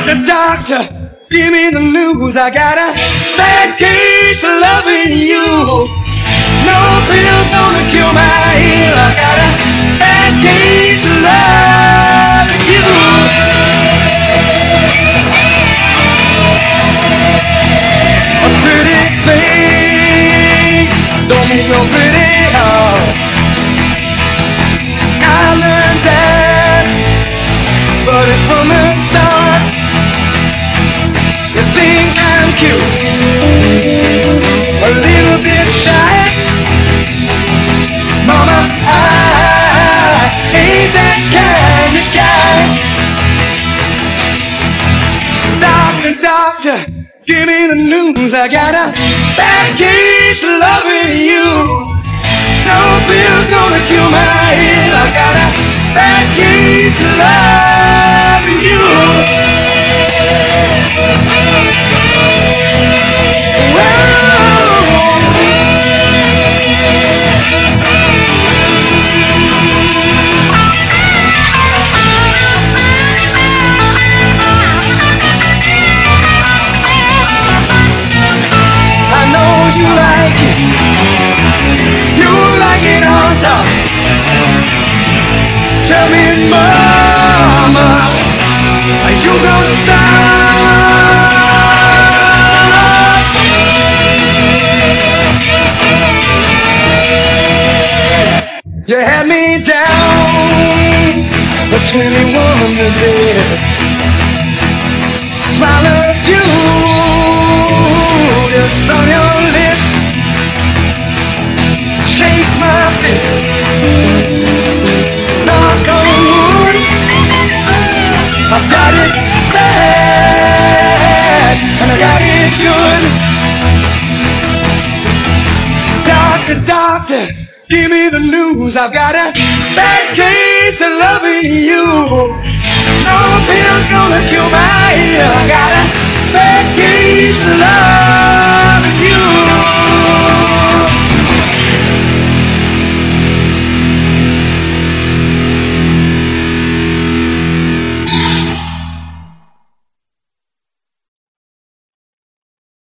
Doctor, give me the news. I got a bad case of loving you. No pills gonna cure my ill. I got a bad case of loving you. A pretty face don't mean no pretty heart. I learned that, but it's from the start. You think I'm cute, a little bit shy. Mama, I ain't that kind of guy. Doctor, doctor, give me the news. I got a bad case of loving you. No pill's gonna cure my ill. I got a bad case of loving you. Tell me, mama, are you gonna stop? You had me down between the woman's head. Swallowed you just on your lip. Shake my fist, knock on wood. I've got it bad and I got it good. Doctor, doctor, give me the news. I've got a bad case of loving you. No pill's gonna cure my ill. I got a bad